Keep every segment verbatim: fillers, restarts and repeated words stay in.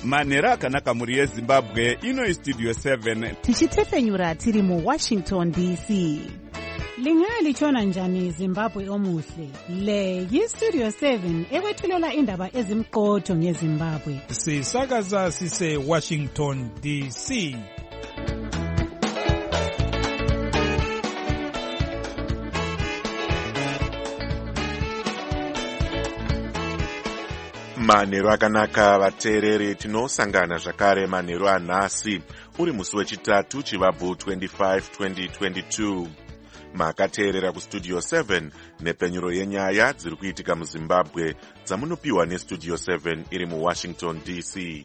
manhero akanaka mhuri yezimbabwe. Ino istudio seven tichitsesenyura tiri muwashington D C. Lingalitshona njani Zimbabwe omuhle? Le yistudio seven ekwethulela indaba ezimqotho ngeZimbabwe. Sisakaza sise Washington D C. Manhero akanaka vateereri, tinosangana zvakare manhero anhasi uri musi wechitatu chivabvu twenty-five twenty twenty-two. Makateerera kustudio seven nepenyuro yenyaya dziri kuitika muZimbabwe dzamunopiwa nestudio seven iri muWashington D C.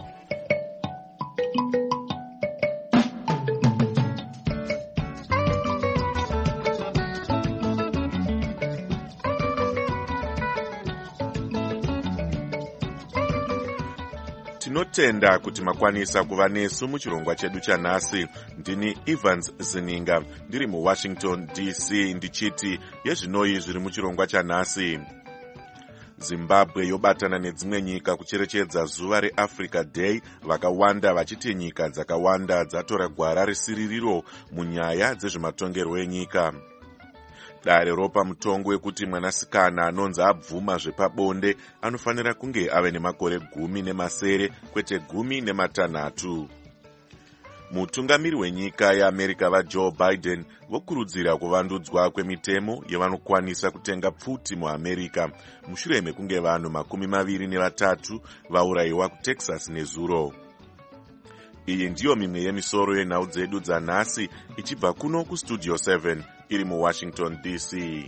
Tinotenda kuti makwanisa kuva nesu muchirongwa chedu chanhasi. Ndini Evans Zininga ndiri muWashington D C ndichiti yezvinoi zviri muchirongwa chanhasi. Zimbabwe yobatana nedzimwe nyika kucherechedza zuva reAfrica Day, vakawanda vachiti nyika dzakawanda dzatora gwara risiririro munyaya dzezvematongerwo enyika. Dare ropa mutongo wekuti mwanasikana anonzi abvuma zvepabonde anofanira kunge ave nemakore gumi nemasere kwete gumi nematanhatu. Mutungamiri wenyika yeAmerica vaJoe Biden vokurudzira kuvandudzwa kwemitemo yevanokwanisa kutenga pfuti muAmerica mushure mekunge vanhu makumi maviri nevatatu vaurayiwa kuTexas nezuro. Iyi ndiyo mimwe yemisoro yenhau dzedu dzanhasi ichibva kuno kustudio seven iri muWashington D C.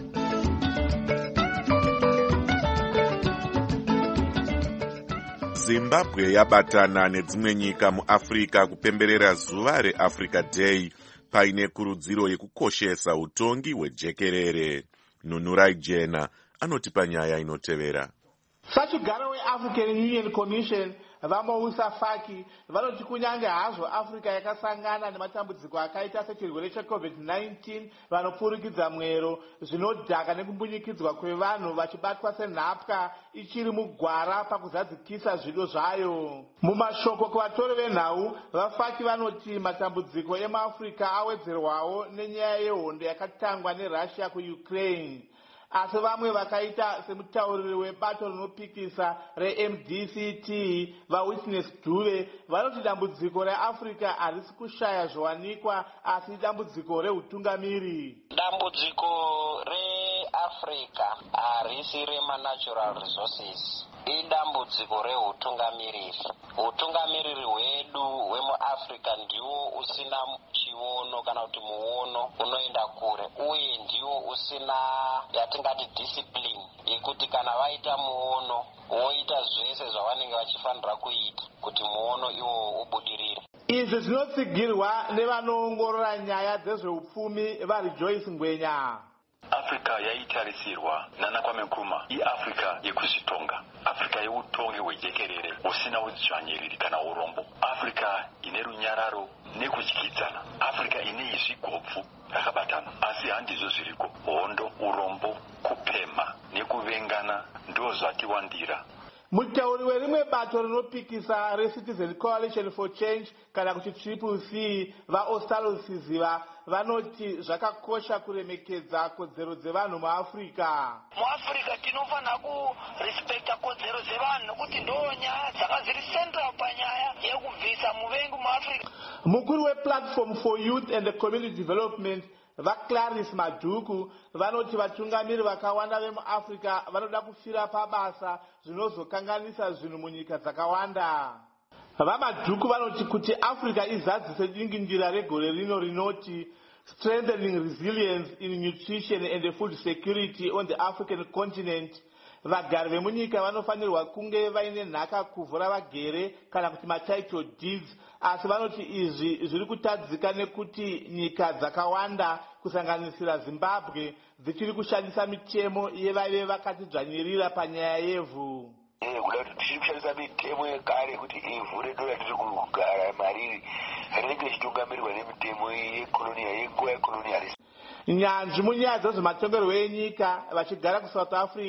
Zimbabwe yabatana nedzimwe nyika muAfrica kupemberera zuva reAfrica Day paine kurudziro yekukoshesa utongi hwejekerere. Nunurai Jena anotipa nyaya inotevera. Sachigara weAfrican Union Commission vamousa Faki vanoti kunyange hazvo Africa yakasangana nematambudziko akaita sechirwere checovid nineteen vanopfurikidza mwero, zvinodhaka nekumbunyikidzwa kwevanhu vachibatwa senhapwa ichiri mugwara pakuzadzikisa zvido zvayo. Mumashoko kuvatori venhau, vaFaki vanoti matambudziko emaAfrica awedzerwawo nenyaya yehondo yakatangwa neRussia kuUkraine. Asi vamwe vakaita semutauriri webato rinopikisa reM D C T vaWitness Dube vanoti dambudziko reAfrica harisi kushaya zviwanikwa asi dambudziko reutungamiri. Dambudziko reAfrica harisi remanatural resources, idambudziko reutungamiriri. Utungamiriri hwedu hwemuAfrica ndiwo usina chiono kana kuti muono unoenda kure, uye ndiwo usina yatingati discipline yekuti kana vaita muono voita zvese zvavanenge vachifanira kuita kuti muono iwo ubudirire. Izvi zvinotsigirwa nevanoongorora nyaya dzezveupfumi vaRejoice Ngwenya. Africa yaitarisirwa nana Kwame Nkrumah iAfrica yekuzvitonga, Africa yeutongi hwejekerere usina udzvanyiriri kana urombo, Africa ine runyararo nekudyidzana, Africa ine izvigobvu rakabatana. Asi handizvo zviriko, hondo, urombo, kupema nekuvengana ndo zvatiwandira. Mutauri werimwe bato rinopikisa reCitizen Coalition for Change kana kuti Triple C vaOstalo Siziva vanoti zvakakosha kuremekedza kodzero dzevanhu muAfrica. MuAfrica tinofanira kurespekta kodzero dzevanhu nokuti ndo nyaya dzakaziri central panyaya yekubvisa muvengi muAfrica. Mukuru wePlatform for Youth and Community Development vaClarice Maduku vanoti vatungamiri vakawanda vemuAfrica vanoda kufira pabasa zvinozokanganisa zvinhu munyika dzakawanda. VaMaduku vanoti kuti Africa izadzise dingindira regore rino rinoti strengthening resilience in nutrition and food security on the African continent. Vagari vemunyika vanofanirwa kunge vaine nhaka kuvhura vagere kana kuti matitle deeds, asi vanoti izvi zviri kutadzika nekuti nyika dzakawanda kusanganisira Zimbabwe dzichiri kushandisa mitemo yevaive vakati dzvanyirira panyaya yevhu. Kuda kuti tiri kushandisa mitemo yekare kuti ivhu redu ratiri kugara mariri rinenge richitungamirirwa nemitemo yekoloniya yenguva yekolonialism. Nyanzvi munyaya dzezvematongerwo enyika vachigara kuSouth Africa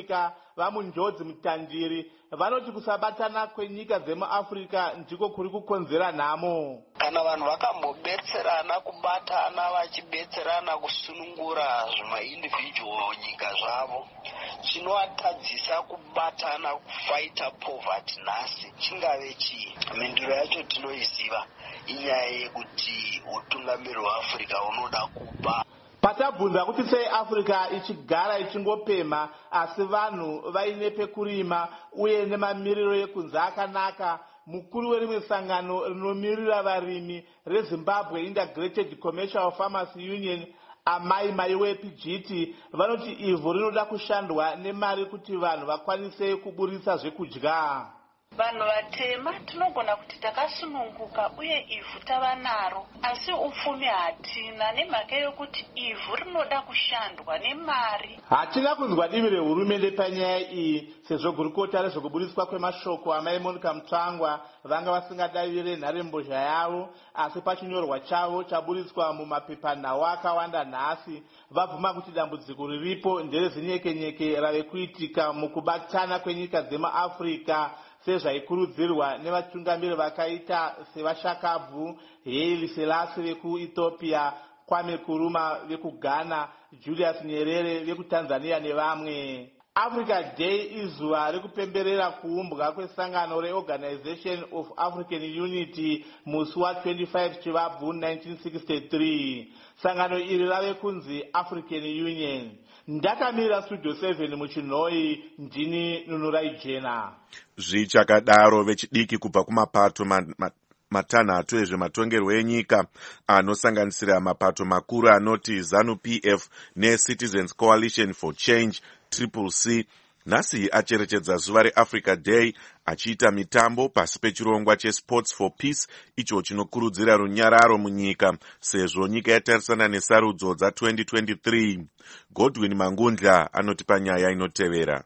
vamunjodzi mutandiri vanoti kusabatana kwenyika dzemuafrica ndiko kuri kukonzera nhamo. Kana vanhu vakambobetserana kubatana vachibetserana kusunungura zvima-individual nyika zvavo, chinovatadzisa kubatana kufaita poverty nhasi chingave chii? Mhinduro yacho tinoiziva, inyaya yekuti utungamiri hweAfrica unoda kuba. Patabvunza kuti sei Africa ichigara ichingopemha asi vanhu vaine pekurima uye nemamiriro ekunze akanaka, mukuru werimwe sangano rinomirira varimi reZimbabwe Integrated Commercial Farmers Union, Amai Maiwe Pijiti, vanoti ivhu rinoda kushandwa nemari kuti vanhu vakwanise kuburisa zvekudya. Vanhu vatema tinogona kuti takasununguka uye ivhu tava naro, asi upfumi hatina nemhaka yokuti ivhu rinoda kushandwa nemari. Hatina kunzwa divi rehurumende panyaya iyi sezvo gurukota rezvekuburiswa kwemashoko amai Monica Mutsvangwa vanga vasingadavire nharembozha yavo, asi pachinyorwa chavo chaburiswa mumapepanhau akawanda nhasi vabvuma kuti dambudziko riripo nderezinyekenyeke rave kuitika mukubatana kwenyika dzemuAfrica sezvaikurudzirwa nevatungamiri vakaita sevashakabvu Haile Selassie vekuEthiopia, Kwame Nkrumah vekuGhana, Julius Nyerere vekuTanzania nevamwe. Africa Day izuva rekupemberera kuumbwa kwesangano reOrganization of African Unity musi wa twenty-five Chivabvu nineteen sixty-three. Sangano iri rave kunzi African Union. Ndakamira Studio seven muchinhoi, ndini Nunurai Jena. Zvichakadaro vechidiki kubva kumapato matanhatu ezvematongerwo enyika anosanganisira mapato makuru anoti ZANU-P F neCitizens Coalition for Change Triple C nhasi acherechedza zuva reAfrica Day achiita mitambo pasi pechirongwa cheSports for Peace, icho chinokurudzira runyararo munyika sezvo nyika yatarisana nesarudzo dza-twenty twenty-three. Godwin Mangundla anoti panyaya inotevera.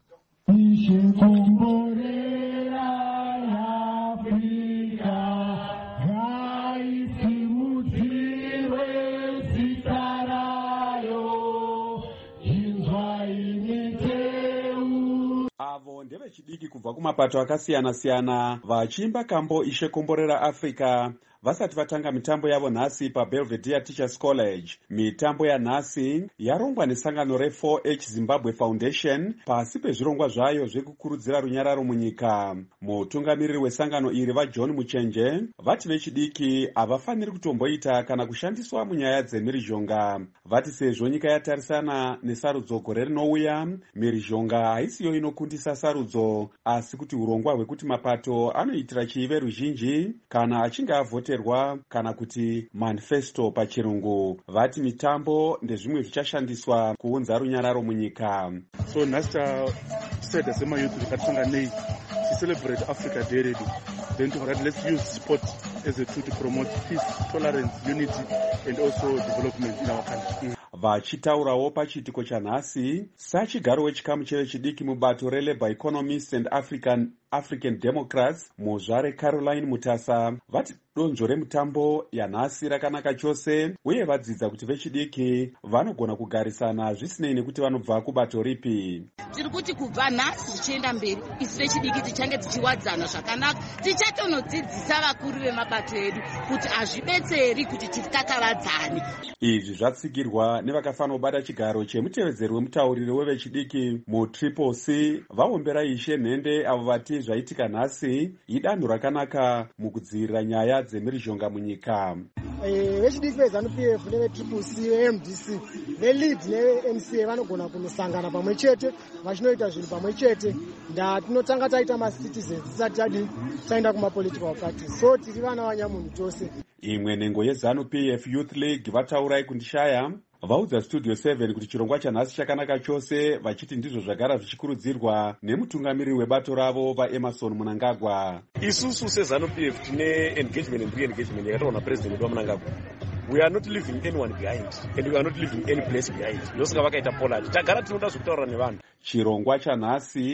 Avo ndevechidiki kubva kumapato akasiyana-siyana vachiimba kambo ishekomborera Africa vasati vatanga mitambo yavo nhasi paBelvedere Teachers College. Mitambo yanhasi yarongwa nesangano re-four H Zimbabwe Foundation pasi pezvirongwa zvayo zvekukurudzira runyararo munyika. Mutungamiriri wesangano iri vaJohn Muchenje vati vechidiki havafaniri kutomboita kana kushandiswa munyaya dzemhirizhonga. Vati sezvo nyika yatarisana nesarudzo gore rinouya, mhirizhonga haisiyo inokundisa sarudzo, asi kuti urongwa hwekuti mapato anoitira chiive ruzhinji kana achinge avhoterwa, kana kuti manifesto pachirungu. Vati mitambo ndezvimwe zvichashandiswa kuunza runyararo munyika. So nhasi tasaida semayouth rikatisanganei to celebrate Africa Day redu, then to let's use sport as a tool to promote peace, tolerance, unity and also development in our country. Vachitaurawo pachiitiko chanhasi sachigaro wechikamu chevechidiki mubato reLabour Economists and African African Democrats muzvare Caroline Mutasa vati donzvo remutambo yanhasi rakanaka chose uye vadzidza kuti vechidiki vanogona kugarisana zvisinei nekuti vanobva kubato ripi. Tiri kuti kubva nhasi zvichienda mberi isi vechidiki tichange tichiwadzana zvakanaka, tichatonodzidzisa vakuru vemabato edu kuti hazvibetseri kuti tikakavadzane. Izvi zvatsigirwa nevakafanira kubata chigaro chemutevedzeri wemutauriri wevechidiki muTriple C vaombera ishe nhende avo vati zvaitika nhasi idanho rakanaka mukudzivirira nyaya dzemhirizhonga munyika. Vechidiki veZANU-P F neveTriple C veM D C veLead neveM C A vanogona kunosangana pamwe chete vachinoita zvinhu pamwe chete. Ndatinotanga taita macitizens tisati tadi taenda kumapolitical parties, so tiri vana vanyamunhu tose. Imwe nhengo yeZANU-P F Youth League vataurai kundishaya vaudza Studio seven kuti chirongwa chanhasi chakanaka chose, vachiti ndizvo zvagara zvichikurudzirwa nemutungamiriri webato ravo vaEmerson Mnangagwa. Isusu seZANU-P F tine engagement and re-engagement yakataurwa naPresident wedu Mnangagwa. We are not leaving anyone behind and we are not leaving any place behind. Ndosaka vakaita Poland. Tagara tinoda zvekutaura nevanhu. Chirongwa chanhasi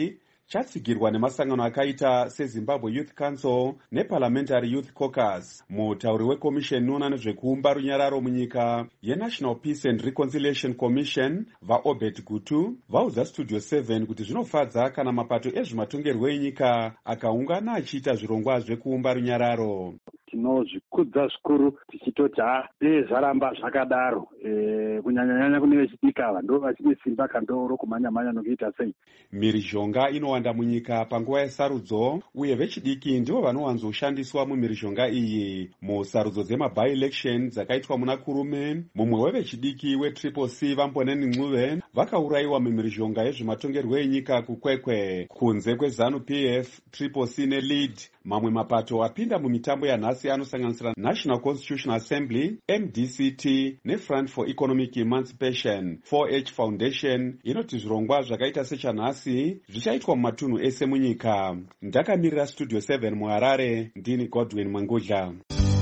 chatsigirwa nemasangano akaita seZimbabwe Youth Council neParliamentary Youth Caucus. Mutauri wekomisheni inoona nezvekuumba runyararo munyika yeNational Peace and Reconciliation Commission vaObert Gutu vaudza Studio seven kuti zvinofadza kana mapato ezvematongerwo enyika akaungana achiita zvirongwa zvekuumba runyararo. Tinozvikudza zvikuru tichitoti ha dei zvaramba zvakadaro e, kunyanyanyanya kune vechidiki ava ndo vachine simba kandoro kumhanya-mhanya nokuita sei. Mhirizhonga inowanda munyika panguva yesarudzo uye vechidiki ndivo vanowanzoshandiswa mumhirizhonga iyi. Musarudzo dzema-by-election dzakaitwa muna Kurume, mumwe wevechidiki weTriple C Vamboneni Ncube vakaurayiwa mumhirizhonga yezvematongerwo enyika kukwekwe. Kunze kweZanu-P F, Triple C neLead, mamwe mapato apinda mumitambo yanhasi anosanganisira National Constitutional Assembly, M D C T neFront for Economic Emancipation. four H Foundation inoti zvirongwa zvakaita sechanhasi zvichaitwa mumatunhu ese munyika. Ndakamirira Studio seven muHarare, ndini Godwin Mangudla.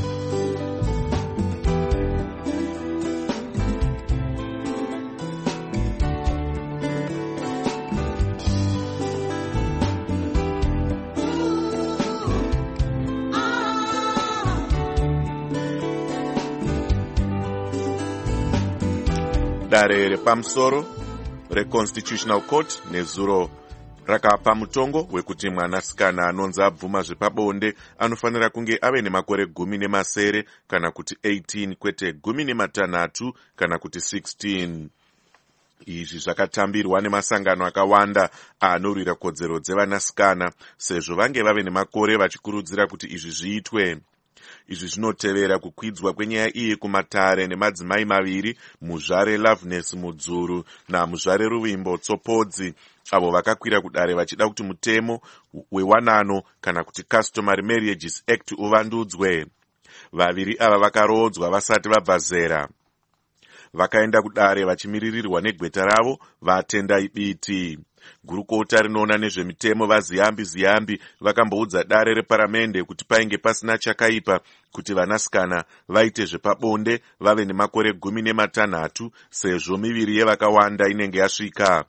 Dare repamusoro reConstitutional Court nezuro rakapa mutongo wekuti mwanasikana anonzi abvuma zvepabonde anofanira kunge ave nemakore gumi nemasere kana kuti eighteen kwete gumi nematanhatu kana kuti sixteen. Izvi zvakatambirwa nemasangano akawanda anorwira kodzero dzevanasikana sezvo vange vave nemakore vachikurudzira kuti izvi zviitwe. Izvi zvinotevera kukwidzwa kwenyaya iyi kumatare nemadzimai maviri, muzvare Loveness Mudzuru namuzvare Ruvimbo Tsopodzi, avo vakakwira kudare vachida kuti mutemo wewanano kana kuti Customary Marriages Act uvandudzwe. Vaviri ava vakarodzwa vasati vabva zera. Vakaenda kudare vachimiririrwa negweta ravo vatendai biti. Gurukota rinoona nezvemitemo vaZiyambi Ziyambi vakamboudza dare reparamende kuti painge pasina chakaipa kuti vanasikana vaite zvepabonde vave nemakore gumi nematanhatu sezvo miviri yevakawanda inenge yasvika.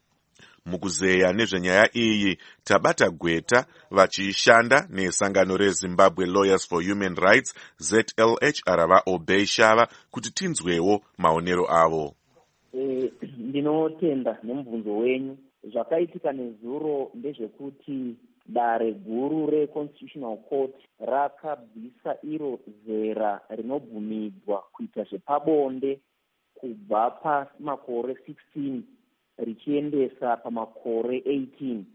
Mukuzeya nezvenyaya iyi tabata gweta vachishanda nesangano reZimbabwe Lawyers for Human Rights Z L H R vaObey Shava kuti tinzwewo maonero avo. E, ndinotenda nemubvunzo wenyu. Zvakaitika nezuro ndezvekuti dare guru reConstitutional Court rakabvisa iro zera rinobvumidzwa kuita zvepabonde kubva pamakore sixteen richiendesa pamakore eighteen.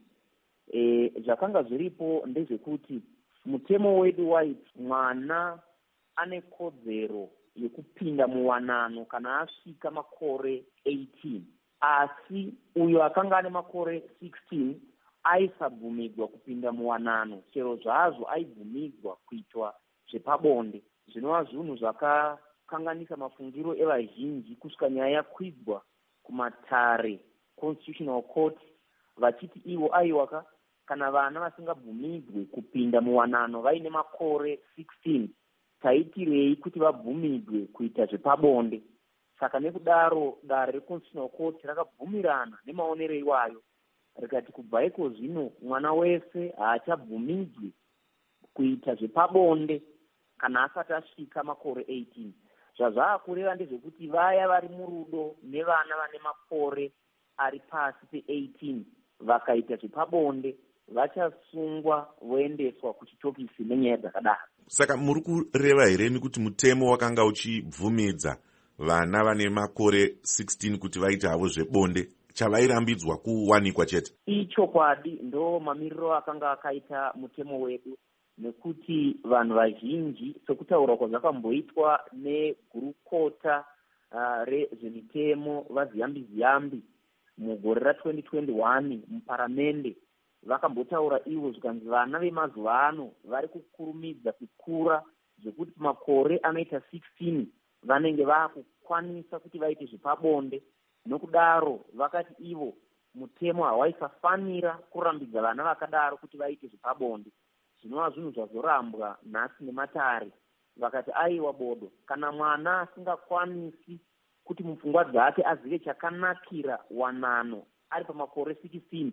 E, zvakanga zviripo ndezvekuti mutemo wedu waiti mwana ane kodzero yekupinda muwanano kana asvika makore eighteen. Asi uyo akanga ane makore sixteen aisabvumidzwa kupinda muwanano, chero zvazvo aibvumidzwa kuitwa zvepabonde. Zvinova zvinhu zvakakanganisa mafungiro evazhinji kusvika nyaya yakwidzwa kumatare Constitutional Court vachiti ivo aiwaka kana vana vasingabvumidzwe kupinda muwanano vaine makore sixteen taitirei kuti vabvumidzwe kuita zvepabonde. Saka nekudaro dare reConstitutional Court rakabvumirana nemaonero iwayo rikati kubva iko zvino mwana wese haachabvumidzwi kuita zvepabonde kana asati asvika makore eighteen. Zvazvaakureva ndezvekuti vaya vari murudo nevana vane makore ari pasi pe-eighteen vakaita zvepabonde vachasungwa voendeswa kuchitokisi nenyaya dzakadaro. Saka muri kureva here kuti mutemo wakanga uchibvumidza vana vane makore sixteen kuti vaite havo zvebonde chavairambidzwa kuwanikwa chete? Ichokwadi ndo mamiriro akanga akaita mutemo wedu, nekuti vanhu vazhinji sekutaura kwazvakamboitwa negurukota uh, rezvemitemo vaZiyambi Ziyambi mugore ra-twenty twenty-one muparamende vakambotaura ivo zvikanzi vana vemazuva ano vari kukurumidza kukura zvekuti makore anoita sixteen vanenge vaakukwanisa kuti vaite zvepabonde. Nokudaro vakati ivo mutemo hawaisafanira kurambidza vana vakadaro kuti vaite zvepabonde. Zvinova zvinhu zvazorambwa nhasi nematare. Vakati aiwa bodo, kana mwana asingakwanisi kuti mupfungwa dzake azive chakanakira wanano ari pamakore sixteen,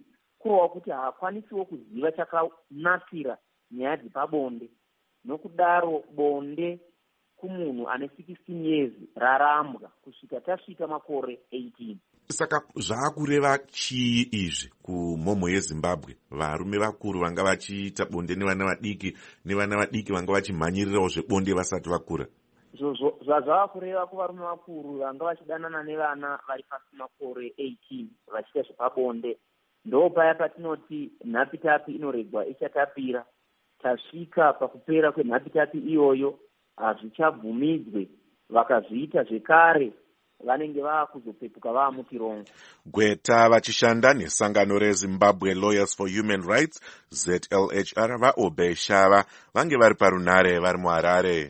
kurova kuti haakwanisiwo kuziva chakanakira nyaya dzepabonde. Nokudaro bonde kumunhu ane sixteen years rarambwa kusvika tasvika makore eighteen. Saka zvaakureva chii izvi kumhomho yeZimbabwe? Varume vakuru vanga vachiita bonde nevana vadiki, nevana vadiki vanga vachimhanyirirawo zvebonde vasati vakura. Zvazvava kureva kuvarume vakuru vanga vachidanana nevana vari pasi makore eighteen vachiita zvepabonde. Ndo paya patinoti nhapitapi inoregwa ichatapira. Tasvika pakupera kwenhapitapi iyoyo hazvichabvumidzwe, vakazviita zvekare vanenge vaakuzopepuka vaamukirongo. Gweta vachishanda nesangano reZimbabwe Lawyers for Human Rights Z L H R vaObey Shava vange vari parunare vari muHarare.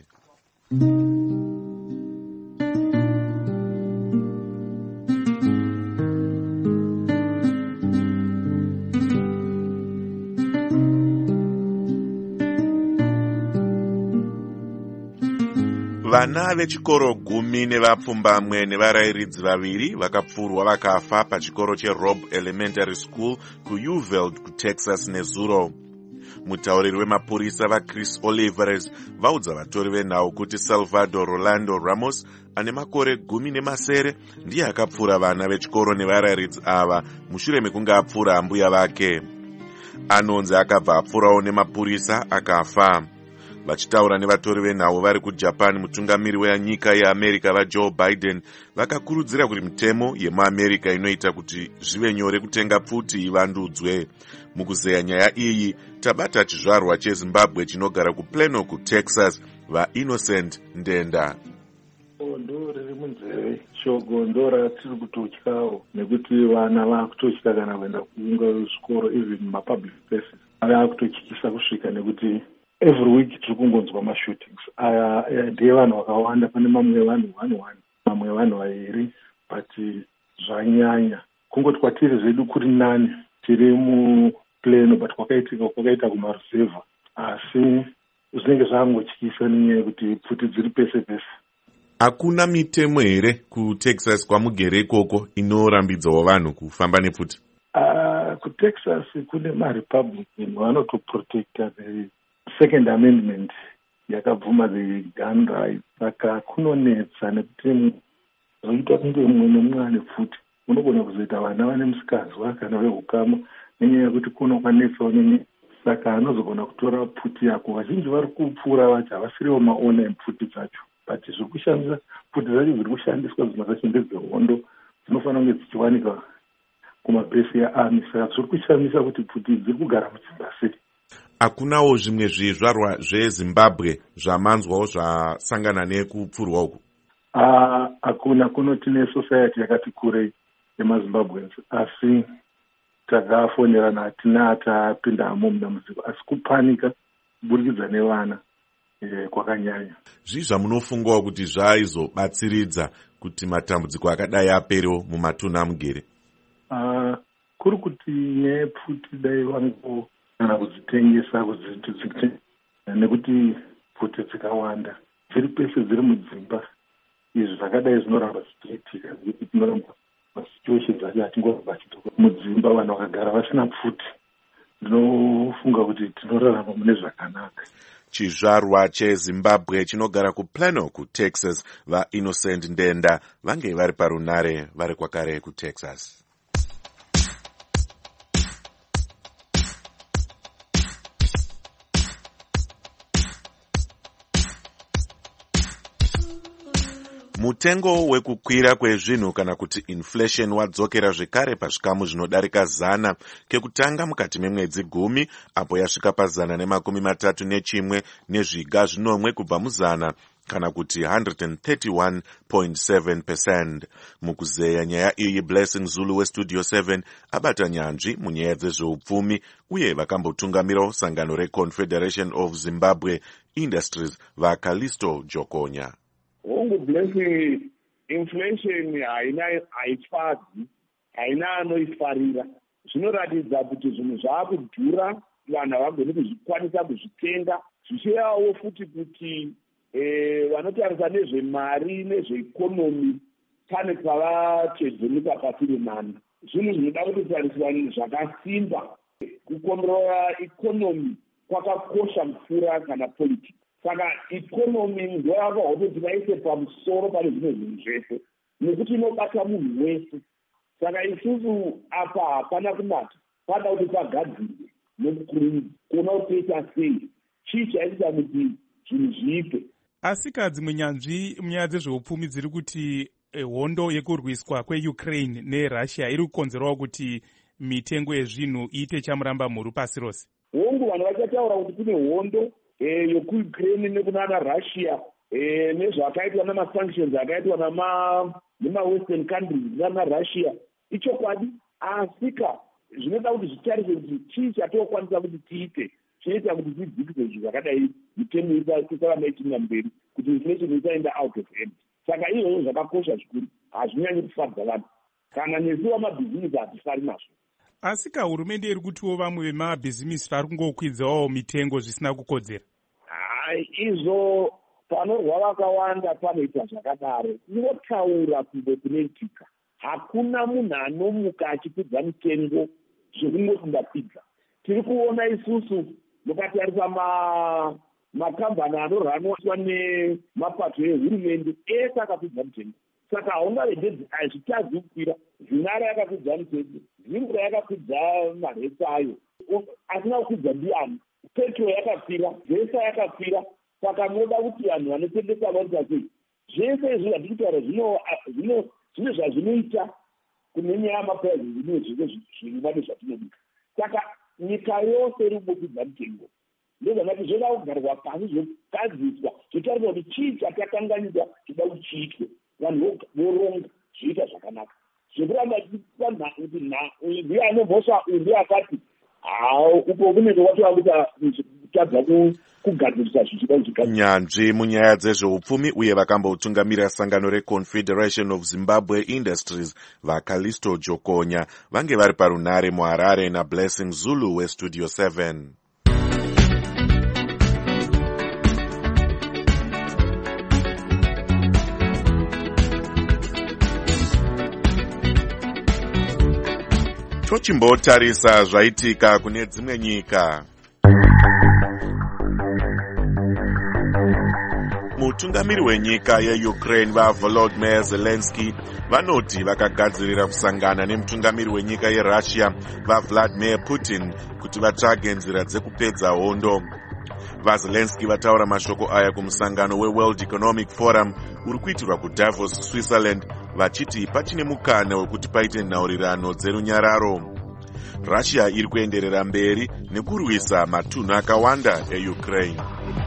Vana vechikoro gumi nevapfumbamwe nevarayiridzi vaviri vakapfurwa vakafa pachikoro cheRob Elementary School kuUvalde kuTexas nezuro. Mutauriri wemapurisa vaChris Oliveres vaudza vatori venhau kuti Salvador Rolando Ramos ane makore gumi nemasere ndiye akapfura vana vechikoro nevarayiridzi ava mushure mekunge apfura ambuya vake. Anonzi akabva apfurawo nemapurisa akafa. Vachitaura nevatori venhau vari kuJapan, mutungamiri wenyika yeAmerica vaJoe Biden vakakurudzira kuti mitemo yemuAmerica inoita kuti zvive nyore kutenga pfuti ivandudzwe. Mukuzeya nyaya iyi tabata chizvarwa cheZimbabwe chinogara kuPlano kuTexas vaInnocent Ndenda. Ndo riri munzeve shoko ndo ratiri kutotyawo nekuti vana vakutotya kana kuenda kuunga zvikoro even mumapublic places avakutotyisa kusvika nekuti every week tiri kungonzwa mashootings aya ndiye vanhu vakawanda. Pane mamwe vanhu one one mamwe vanhu vairi but zvanyanya kungoti kwatiri zvedu kuri nani tiri muPlano but kwakaitika kwakaita kumaReserva asi zvinenge zvangotyisa nenyaya yekuti pfuti dziri pese pese. Hakuna mitemo here kuTexas kwamugere ikoko inorambidzawo vanhu kufamba nepfuti? Uh, kuTexas kune maRepublican vanotoprotecta the Second Amendment yakabvuma the gun rights. Saka kunonetsa nekuti zoita kunge mumwe nemumwe ane pfuti unogona kuzoita vana vane musikazwa kana vehukama nenyaya yekuti kunokwanetsawo nenyaya. Saka anozogona kutora pfuti yako. Vazhinji vari kupfuura vacho havasiriwo maona empfuti dzacho but zviri kushandisa pfuti dzacho dziri kushandiswa dzimwe dzacho ndedzehondo dzinofanira kunge dzichiwanika kumabhesi yaarmy. Saka zviri kushandisa kuti pfuti dziri kugara mudzimba sei. Hakunawo zvimwe zvizvarwa zveZimbabwe zvamanzwawo zvasangana nekupfurwa uku? Ah, hakuna. Kunoti nesociety yakati kurei yemaZimbabweans asi takafonerana hatina tapindamo mudambudziko asi kupanika kuburikidza nevana e, kwakanyanya. Zvii zvamunofungawo kuti zvaizobatsiridza kuti matambudziko akadai aperewo mumatunhu amugere? Ah, kuri kuti nyaya yepfuti dai vangu kana kudzitengesa kudzitengesa nekuti pfuti dzikawanda dziri pese dziri mudzimba. Izvi zvakadai zvinoramba zvichiitika nekuti tinoramba masituations acho atingoramba achitoka mudzimba vanhu vakagara vasina pfuti. Ndinofunga kuti tinorarama mune zvakanaka. Chizvarwa cheZimbabwe chinogara kuPlano kuTexas vaInnocent Ndenda vange vari parunare vari kwakare kuTexas. Mutengo wekukwira kwezvinhu kana kuti inflation wadzokera zvekare pazvikamu zvinodarika zana kekutanga mukati memwedzi gumi apo yasvika pazana nemakumi matatu nechimwe nezviga zvinomwe kubva muzana kana kuti one hundred thirty-one point seven percent. Mukuzeya nyaya iyi Blessing Zulu weStudio seven abata nyanzvi munyaya dzezveupfumi uye vakambotungamirawo sangano reConfederation of Zimbabwe Industries vaCallisto Jokonya. Hongu Blessing, inflation haina haifadzi, haina anoifarira. Zvinoratidza kuti zvinhu zvakudhura, vanhu havagoni kuzvikwanisa kuzvitenga. Zvichiyawo futi kuti eh, vanotarisa nezvemari nezveikonomi pane pavachezemuka pasiri nani. zvinhu zvinoda kutariswa zvakasimba. Kukontrola ikonomi kwakakosha mupfuura kana politics. Saka ikonomi ndo yakahoti vaise pamusoro pane zvimwe zvinhu zvese nekuti inobata munhu wese. Saka isusu apa hapana kunaka, pada kuti pagadzirwe nekukurumidza kuona kuti toita sei, chii chaita kuti zvinhu zviite. Asika dzimwe nyanzvi munyaya dzezveupfumi dziri kuti hondo yekurwiswa kweukraine nerussia iri kukonzerawo kuti mitengo yezvinhu iite chamuramba mhuru pasi rose. Hongu vanhu vachataura kuti kune hondo yekuukraine nekunana russia nezvakaitwa namasanctions akaitwa nemawestern countries nana russia ichokwadi, asika zvinoda kuti zvitarise kuti chii chatokwanisa kuti tiite chinoita kuti tidzikise zvinhu zvakadai mitengo isaramba ichiinda mberi kuti inflation isaenda out of hand. Saka izvozvo zvakakosha zvikuru, hazvinyanyi kufadza vanhu kana nesu vamabhizinisi hatifari nazvo. Asika hurumende iri kutiwo vamwe vemabhizimisi vari kungokwidzawo mitengo zvisina kukodzera. Izvo panorwa vakawanda panoita zvakadaro, inotaura kunge kunoitika. Hakuna munhu anomuka achikwidza mitengo zvekungoti ndakwidza. Tiri kuona isusu mukatarisa makambani anorwanwa nemapato ehurumende ese akakwidza mitengo. Saka haungavedhedzi hazvitazi kukwira. Zvinara yakakwidza mitengo, Zimbra yakakwidza maresi ayo, asina kukwidza ndiani. Petro yakakwira, Vesa yakakwira. Saka munoda kuti vanhu vanotengesa vaita sei, zvese izvi zvatiri kutaura zvine zvazvinoita kune nyaya yamapurazi zvimwe zvine zvinode zvatinodika. Saka nyika yose iri kukwidza mitengo. Ndozvangati zvoda kugarwa pasi zvokadziswa zvotariswa kuti chii chatakanganisa chida kuti chiitwe, vanhu voronga zvoita zvakanaka. Zvekuramba kuti ndiye anomhosva uyu ndiye akati uko kunenge watova kuti kutadza kugadzirisa zvichida kuchika. Nyanzvi munyaya dzezveupfumi uye vakamboutungamirira sangano reConfederation of Zimbabwe Industries vaKalisto Jokonya vange vari parunare muHarare naBlessing Zulu weStudio seven. Tochimbotarisa zvaitika kune dzimwe nyika. Mutungamiri wenyika yeUkraine vaVolodymyr Zelensky vanoti vakagadzirira kusangana nemutungamiri wenyika yeRussia vaVladimir Putin kuti vatsvage nzira dzekupedza hondo. VaZelensky vataura mashoko aya kumusangano weWorld Economic Forum uri kuitirwa kuDavos, Switzerland, vachiti pachine mukana wekuti paite nhaurirano dzerunyararo. Russia iri kuenderera mberi nekurwisa matunhu akawanda eUkraine.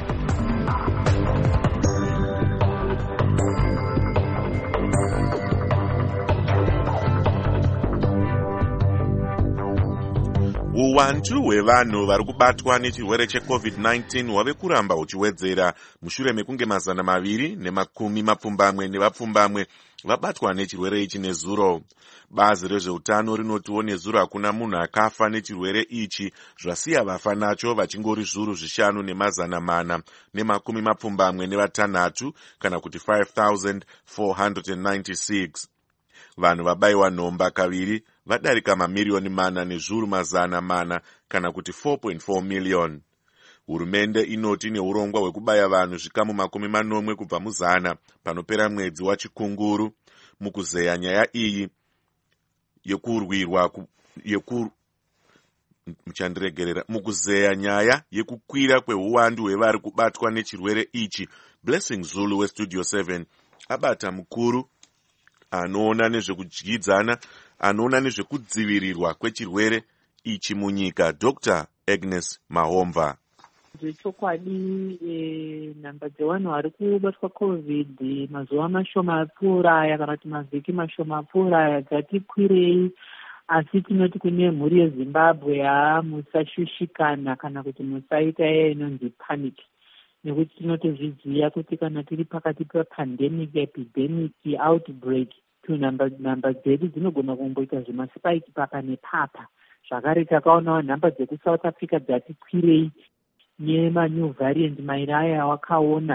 Uwandu hwevanhu vari kubatwa nechirwere checovid nineteen hwave kuramba huchiwedzera mushure mekunge mazana maviri nemakumi mapfumbamwe nevapfumbamwe vabatwa nechirwere ichi nezuro. Bazi rezveutano rinotiwo nezuro hakuna munhu akafa nechirwere ichi, zvasiya vafa nacho vachingori zviuru zvishanu nemazana mana nemakumi mapfumbamwe nevatanhatu kana kuti five thousand four hundred ninety-six. Vanhu vabayiwa nhomba kaviri vadarika mamiriyoni mana nezviuru mazana mana kana kuti four point four million. Hurumende inoti neurongwa hwekubaya vanhu zvikamu makumi manomwe kubva muzana panopera mwedzi wachikunguru mukuzeya nyaya iyi yekurwirwa yeku muchandiregerera mukuzeya nyaya yekukwira kweuwandu hwevari kubatwa nechirwere ichi. Blessing Zulu weStudio seven abata mukuru anoona nezvekudyidzana anoona nezvekudzivirirwa kwechirwere ichi munyika, Doctor Agnes Mahomva. Zvechokwadi nhamba dzevanhu vari kubatwa covid mazuva mashoma apfuuraya kana kuti mavhiki mashoma apfuuraya dzati kwirei, asi tinoti kune mhuri yeZimbabwe haa musashushikana kana kuti musaita iya inonzi panic, nekuti tinotozviziva kuti kana tiri pakati pepandemic, epidemic, outbreak, nhamba dzedu dzinogona kumboita zvimasipike papa nepapa. Zvakare takaonawo nhamba dzekusouth Africa dzati kwirei nemanew variant mairi aya wakaona,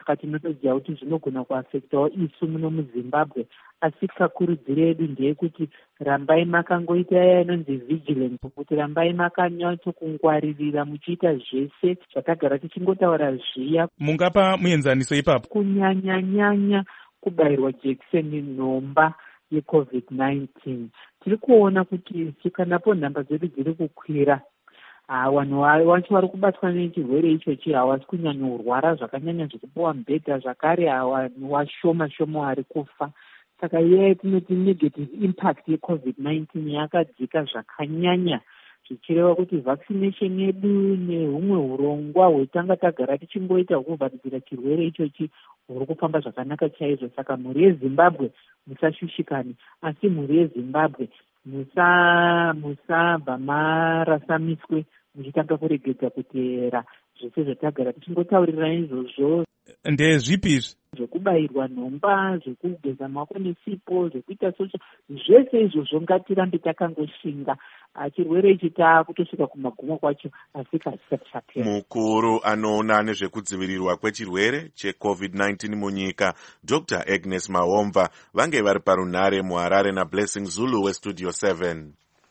saka tinotoziva kuti zvinogona kuafektawo isu muno muzimbabwe. Asi kakurudziro yedu ndeyekuti rambai makangoita yaya inonzi vigilance, kuti rambai makanyatso-kungwaririra muchiita zvese zvatagara tichingotaura zviya. Mungapa muenzaniso ipapo? Kunyanya-nyanya kubayirwa jekiseni nhomba yecovid nineteen. Tiri kuona kuti tikanapo nhamba dzedu dziri kukwira, vanhu vacho vari kubatwa nechirwere ichochi havasi kunyanyorwara zvakanyanya zvekupiwa mubhedha, zvakare vanhu vashoma shoma vari kufa. Saka iye tinoti negative impact yecovid nineteen yakadzika zvakanyanya, zvichireva kuti vaccination yedu nehumwe urongwa hwetanga tagara tichingoita hwekuvharidzira chirwere ichochi huri kufamba zvakanaka chaizvo. Saka mhuri yeZimbabwe musashushikani, asi mhuri yeZimbabwe musa musabva marasamiswe muchitanga kuregedza kuteera zvese zvatagara tichingotaurirana izvozvo. Ndezvipi izvi? Zvekubayirwa nhomba, zvekugeza maoko nesipo, zvekuita social, zvese izvozvo ngatirambe takangoshinga. Chirwere ichi taakutosvika kumagumo kwacho, asi kasisati chapera. Mukuru anoona nezvekudzivirirwa kwechirwere checovid nineteen munyika, Doctor Agnes Mahomva, vange vari parunhare muHarare naBlessing Zulu weStudio seven.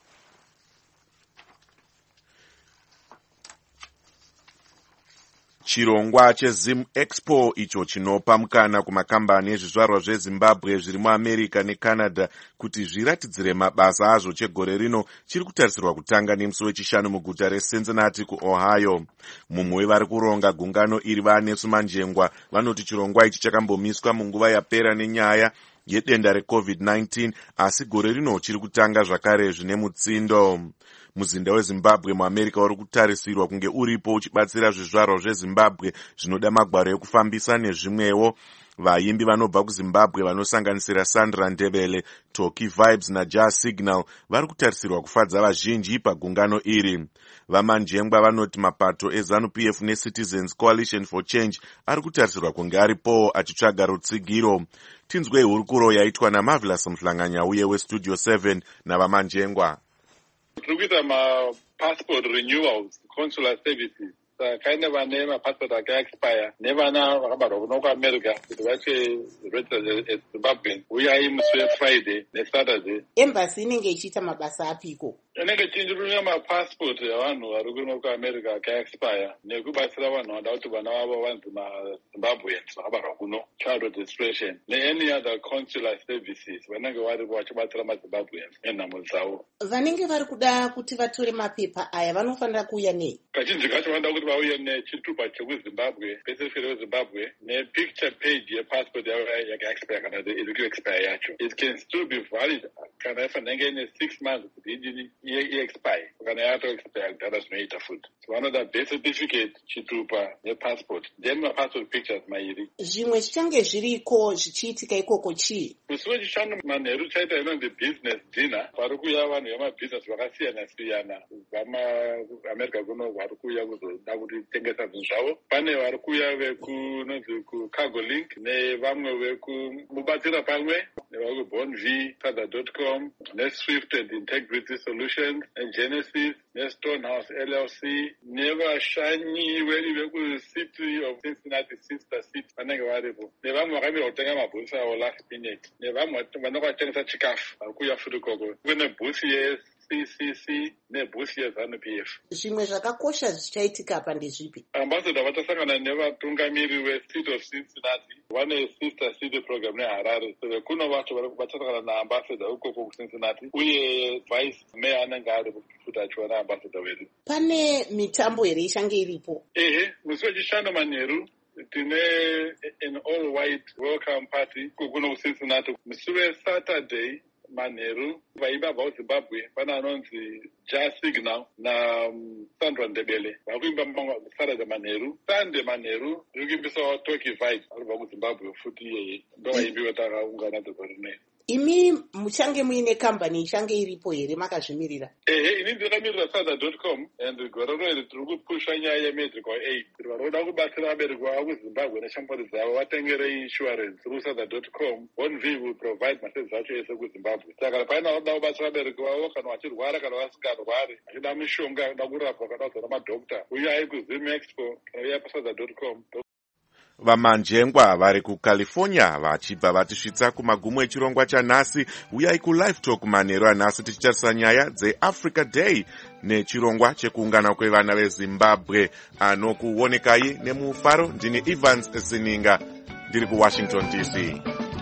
Chirongwa cheZim Expo icho chinopa mukana kumakambani ezvizvarwa zveZimbabwe zviri muAmerica neCanada kuti zviratidzire mabasa azvo chegore rino chiri kutarisirwa kutanga nemusi wechishanu muguta reCincinnati kuOhio. Mumwe wevari kuronga gungano iri vaNesu Manjengwa vanoti chirongwa ichi chakambomiswa munguva yapera nenyaya yedenda recovid nineteen, asi gore rino chiri kutanga zvakare zvine mutsindo. Muzinda weZimbabwe muAmerica uri kutarisirwa kunge uripo uchibatsira zvizvarwa zveZimbabwe zvinoda magwaro ekufambisa nezvimwewo. Vaimbi vanobva kuZimbabwe vanosanganisira Sandra Ndebele, Toki Vibes naJazz Signal vari kutarisirwa kufadza vazhinji pagungano iri. VaManjengwa vanoti mapato eZANU-P F neCitizens Coalition for Change ari kutarisirwa kunge aripowo achitsvaga rutsigiro. Tinzwei hurukuro yaitwa naMarvelous Mhlanganya uye weStudio seven navaManjengwa. Tiri kuita mapassport renewals, consular services. Kaine vane mapassport akaexpire nevana vakabarwa kuno kuAmerica kuti vache registered as Zimbabweans uyai musi weFriday neSaturday. Embassy inenge ichiita mabasa apiko? Inenge ichirunya mapassport evanhu vari kuno kuAmerica akaexpire nekubatsira vanhu vanoda kuti vana vavo vanzi maZimbabweans vakabarwa kuno, child registration neany other consular services vanenge varipo vachibatsira maZimbabweans nenhamo dzavo. Vanenge vari kuda kuti vatore mapepa aya vanofanira kuuya nei? Kazhinji kacho vanoda kuti vauye nechitupa chekuZimbabwe, pesefere weZimbabwe, nepicture page yepassport yavo yakaexpire kana iri kuexpire yacho. It can still be valid kana yafanenge ine six months kuti idini iexpire kana yatoexpire kudhara zvinoita futi. Vanoda birth certificate, chitupa nepassport, then mapassport pictures mairi. Zvimwe zvichange zviriko zvichiitika ikoko chii? Musi wechishanu manheru chaita inonzi business dinner. Vari kuuya vanhu vemabhizinesi vakasiyana siyana vamaAmerica kuno vari kuuya kuzoda kuti tengesa zvinhu zvavo. Pane vari kuuya vekunonzi kuCargo Link nevamwe vekumubatsira pamwe nevakubonv sada dot com neSwift and Integrity Solutions neGenesis neStonehouse L L C nevashanyi veri vekuCity of Cincinnati Sister City vanenge varipo, nevamwe vakamira kutenga mabhusi avo last minute, nevamwe vanenge vatengesa chikafu vari kuuya futi ikoko. Kune bhusi ye-C C C nebhusi yeZANU-P F. Zvimwe zvakakosha zvichaitika apa ndezvipi? Ambassador vatasangana nevatungamiri veState of Cincinnati, vane sister city program neHarare, so kuno vacho vatasangana naambassador ukoko kuCincinnati uye vice mayor anenge ari futi achiwana ambassador vedu. Pane mitambo here ichange iripo? Ehe, musi wechishanu manheru tine an all white welcome party kuno kuCincinnati. Musi weSaturday manheru vaimba vabva kuZimbabwe pana anonzi Jazz Signal naSandra Ndebele vari kuimba Saturday manheru. Sunday manheru riri kuimbisawo Toki Vibes aribva kuZimbabwe futi iyeye ndovaimbi vatakaungana dzegore rineri. Imi muchange muine kambani ichange iripo here makazvimirira? Ehe, ini ndakamirira sada dot com and gore rino tiri kupusha nyaya yemedical aid kuti vanoda kubatsira vabereki vavo kuZimbabwe neshamwari dzavo vatengere insurance through sada dot com. bonv will provide maservice acho ese kuZimbabwe. Saka paina vanoda kubatsira vabereki vavo kana vachirwara kana vasingarwari, vachida mishonga, vachida kurapwa kana kudzana madhokta, uyai kuZim Expo kana uyai pasada dot com. vamanjengwa vari kucalifornia vachibva vatisvitsa kumagumo echirongwa chanhasi. Uyai kulive talk manheru anhasi tichitarisa nyaya dzeAfrica Day nechirongwa chekuungana kwevana vezimbabwe. Anokuonekai nemufaro ndini Evans Zininga ndiri kuWashington D C.